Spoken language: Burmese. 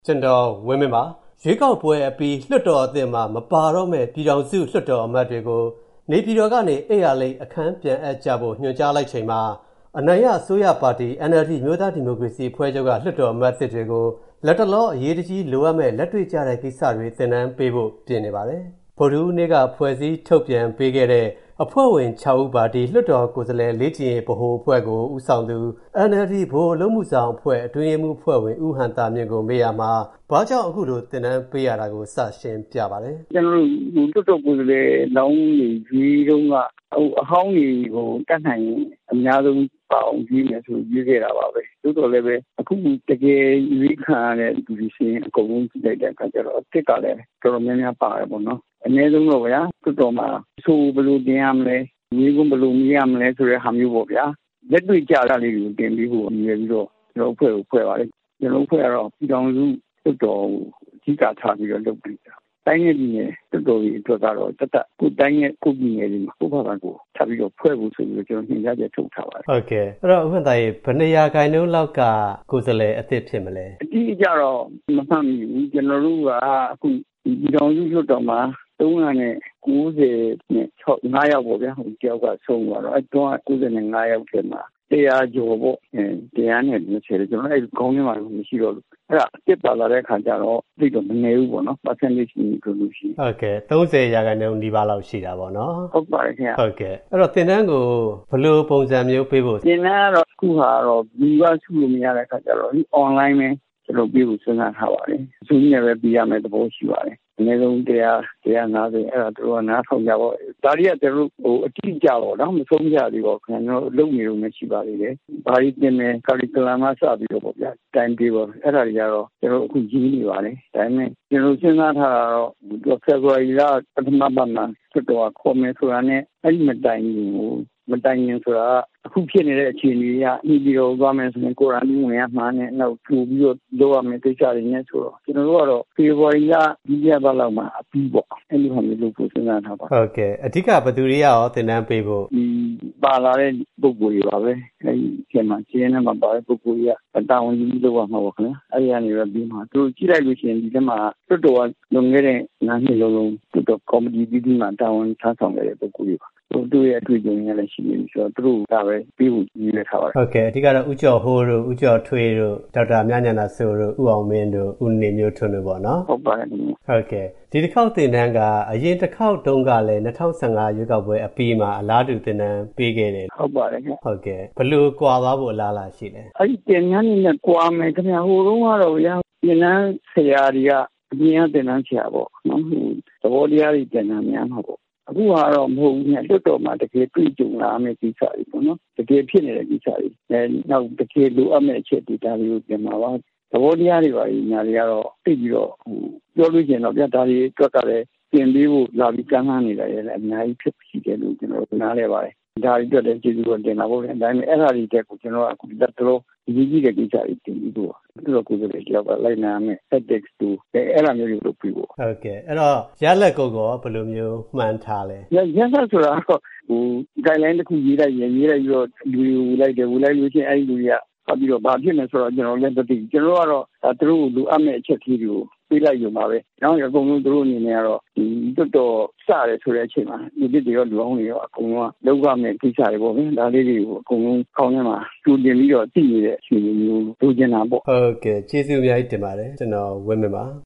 ကျွန်တော်ဝင်းမင်းပါရွေးကောက်ပွဲအပြီးလွှတ်တော်အသစ်မှာမပါတော့မဲ့ပြည်ထောင်စုလွှတ်တော်အမတ်တွေကိုနေပြည်တော်ကနေအိတ်ရလိတ်အခန်းပြန်အပ်ကြဖို့ညွှန်ကြားလိုက်ချိန်မှာအနိုင်ရအစိုးရပါတီ NLD မျိုးသားဒီမိုကရေစီအဖွဲ့ချုပ်ကလွှတ်တော်အမတ်သစ်တွေကိုလက်တလောအရေးတကြီးလိုအပ်မဲ့လက်တွေ့ကျတဲ့ကိစ္စတွေသင်တန်းပေးဖို့ပြင်နေပါတယ်ဗုဒ္ဓဦးနေ့ကဖွဲ့စည်းထုတ်ပြန်ပေးခဲ့တဲ့အဖွဲ့ဝင်6ဦးပါဒီလွှတ်တော်ကိုယ်စားလှယ်လေ့ကျင့်ရေးဗဟိုအဖွဲ့ကိုဦးဆောင်သူ NLD ဗဟိုအလုပ်မှုဆောင်အဖွဲ့အတွင်းရေးမှူးအဖွဲ့ဝင်ဦးဟန်တာမြင့်ကိုမေးရမှာဘာကြောင့်အခုလိုသင်တန်းပေးရတာကိုစရှင်းပြပါတယ်ကျွန်တော်တို့လွှတ်တော်ကိုယ်စားလှယ်လောင်းကြီးကြီးတုန်းကအဟောင်းကြီးကိုတတ်နိုင်အများဆုံးပါအောင်ကြီးနေဆိုရေးခဲ့တာပါပဲတိုးတော်လည်းပဲအခုတကယ်ရွေးခံရတဲ့လူတွေရှင်အကုန်လုံးကြည့်လိုက်တဲ့အခါကျတော့အစ်စ်ကလည်းတော်တော်များများပါတယ်ပေါ့နော်အနည်းဆုံးတော့ဗျာတွတ်တော်မှာဆိုဘယ်လိုတင်ရမလဲမျိုးကုန်းဘယ်လိုမြင်ရမလဲဆိုတဲ့ဟာမျိုးပေါ့ဗျာလက်တွေ့ကြတာလေးကိုတင်ပြီးဖို့ရည်ပြီးတော့ကျွန်တော်အဖွဲ့ကိုဖွဲ့ပါလေကျွန်တော်အဖွဲ့ကတော့ပြည်တော်စုတွတ်တော်ကိုအကြီးကထားပြီးတော့လုပ်ပြီးတာတိုင်းရဲ့ပြည်နယ်တွတ်တော်ကြီးအတွက်ကတော့တတ်ကိုတိုင်းရဲ့ကိုပြည်နယ်ကြီးမှာကိုဘာသာကိုထားပြီးတော့ဖွဲ့ဖို့ဆိုပြီးတော့ကျွန်တော်ညွှန်ကြားချက်ထုတ်ထားပါတယ်ဟုတ်ကဲ့အဲ့တော့ဥပဒေဘယ်နေရာခိုင်နှုန်းလောက်ကကိုယ်စားလှယ်အသစ်ဖြစ်မလဲအတိအကျတော့မမှတ်မိဘူးကျွန်တော်တို့ကအခုပြည်တော်စုလွှတ်တော်မှာ390နဲ့5ယောက်ပေါ့ဗျာဟိုတယောက်ကဆုံးသွားတော့အဲ့တော့95ယောက်ထဲမှာ100ကျော်ပေါ့100နဲ့20ကျွန်တော်အဲ့ခေါင်းထဲမှာမရှိတော့ဘူးအဲ့ဒါအစ်ပါလာတဲ့ခါကျတော့သိတော့မနေဘူးပေါ့နော် percentage ကိုလို့ရှိဟုတ်ကဲ့30%နီးပါးလောက်ရှိတာပေါ့နော်ဟုတ်ပါတယ်ခင်ဗျဟုတ်ကဲ့အဲ့တော့သင်တန်းကိုဘယ်လိုပုံစံမျိုးပေးဖို့သင်တန်းကတော့အခုဟာတော့ဒီကစုလို့မရတဲ့ခါကျတော့ဒီ online ပဲကျွန်တော်ပြီးဖို့စဉ်းစားထားပါတယ်အစိုးရပဲပြီးရမယ်သဘောရှိပါတယ်အနည်းဆုံး150အဲ့ဒါတို့ကနားထောင်ကြပါဒါတွေကကျွန်တော်ဟိုအတိအကျတော့နော်မဆုံးကြသေးပါခင်ဗျာကျွန်တော်လုပ်နေလို့မရှိပါသေးတယ်ဘာလို့တင်မယ် curriculum မှာစပြီးတော့ပေါ့ဗျာ time table အဲ့ဒါတွေကတော့ကျွန်တော်အခုရေးနေပါတယ်ဒါပေမဲ့ကျွန်တော်စဉ်းစားထားတာတော့ February လပထမပတ်မှာဖြစ်တော့ခေါ်မယ်ဆိုတာနဲ့အဲ့ဒီမတိုင်ဘူးမတိုင်ရင်ဆိုတာအခုဖြစ်နေတဲ့အခြေအနေကအပြီးတော့သွားမယ်ဆိုရင်ကိုရန်တင်းဝင်ရမှာနဲ့နောက်ထူပြီးတော့လုပ်ရမယ်ကိစ္စတွေနဲ့ဆိုတော့ကျွန်တော်တို့ကတော့ February လဒီရက်ပတ်လောက်မှာအပြီးပေါ့အဲ့ဒီဟာမျိုးလုပ်ဖို့စဉ်းစားထားပါဟုတ်ကဲ့အဓိကဘယ်သူတွေရောသင်တန်းပေးဖို့ပါလာတဲ့ပုံကိုယ်တွေပါပဲအဲ့ဒီကျမှကျင်းနေမှာပါတဲ့ပုံကိုယ်ကြီးကတာဝန်ကြီးလုပ်ရမှာပေါ့ခင်ဗျာအဲ့ဒီကနေတော့ပြီးမှသူကြည့်လိုက်လို့ရှိရင်ဒီထဲမှာတွတ်တော်ကလွန်ခဲ့တဲ့9နှစ်လုံးတွတ်တော်ကော်မတီပြီးမှတာဝန်ထမ်းဆောင်ခဲ့တဲ့ပုံကိုယ်ကြီးပါတို့ရဲ့အတွေ့အကြုံတွေလည်းရှိနေပြီဆိုတော့သူတို့ကပဲပြီးဖို့ရည်ရွယ်ထားပါတယ်ဟုတ်ကဲ့အဓိကတော့ဦးကျော်ဟိုးတို့ဦးကျော်ထွေးတို့ဒေါက်တာမြညနာဆိုတို့ဦးအောင်မင်းတို့ဦးနေမျိုးထွန်းတို့ပေါ့နော်ဟုတ်ပါတယ်ဟုတ်ကဲ့ဒီတစ်ခေါက်သင်တန်းကအရင်တစ်ခေါက်တုန်းကလည်း2015ရွေးကောက်ပွဲအပြီးမှာအလားတူသင်တန်းပေးခဲ့တယ်ဟုတ်ပါတယ်ခင်ဟုတ်ကဲ့ဘယ်လိုကွာသွားဖို့အလားအလာရှိလဲအဲ့ဒီသင်တန်းနဲ့ကွာမယ်ခင်ဗျာဟိုတုန်းကတော့ဗျာသင်တန်းဆရာတွေကအပြင်ကသင်တန်းဆရာပေါ့နော်သဘောတရားတွေသင်တန်းများမှာပေါ့အခုကတော့မဟုတ်ဘူးညလွတ်တော်မှာတကယ်တွေ့ကြုံလာမယ့်ကိစ္စတွေပေါ့နော်တကယ်ဖြစ်နေတဲ့ကိစ္စတွေနောက်တကယ်လိုအပ်မယ့်အချက်တွေဒါတွေကိုပြန်မှာပါသဘောတရားတွေပါညာတွေကတော့သိပြီးတော့ပြောလို့ရှိရင်တော့ဗျာဒါတွေအတွက်ကလည်းပြင်ပြီးဖို့လာပြီးကမ်းလှမ်းနေတာရဲ့အများကြီးဖြစ်ရှိတယ်လို့ကျွန်တော်နားလဲပါတယ်ဒါတွေအတွက်လည်းကျေးဇူးတော်တင်တာပေါ့ဗျာဒါပေမဲ့အဲ့ဒါတွေတက်ကိုကျွန်တော်အခုလက်တော်ဒီကြီးတဲ့ကိစ္စတွေတင်ပြီးတော့သူတို့ကိုယ်စားလှယ်ကြောက်ကလိုက်နာမယ် ethics တို့အဲ့ဒါမျိုးတွေလုပ်ပြီးပေါ့ဟုတ်ကဲ့အဲ့တော့ရလက်ကိုကောဘယ်လိုမျိုးမှန်းထားလဲရလက်ဆိုတာဟို guideline တစ်ခုရေးလိုက်ပြီးတော့လူတွေလိုက်တယ်ဝင်လိုက်လို့ချင်းအဲ့ဒီလူတွေကပြီးတော့ဘာဖြစ်နေဆိုတော့ကျွန်တော်လည်းမသိကျွန်တော်ကတော့သူတို့လိုအပ်မဲ့အချက်ကြီးတွေကိုပေးလိုက်ရုံပါပဲ။နောက်အကုန်လုံးသူတို့အနေနဲ့ကတော့ဒီတော်တော်စရဲဆိုတဲ့အချိန်မှာဒီတစ်တွေရောလူအောင်တွေရောအကုန်လုံးကလောက်ရမယ့်ကိစ္စတွေပေါ့ဗျာ။ဒါလေးတွေကိုအကုန်လုံးကောင်းထဲမှာကျူတင်ပြီးတော့သိနေတဲ့အချိန်မျိုးလိုချင်တာပေါ့။ဟုတ်ကဲ့ကျေးဇူးအများကြီးတင်ပါတယ်ကျွန်တော်ဝင်းမင်းပါ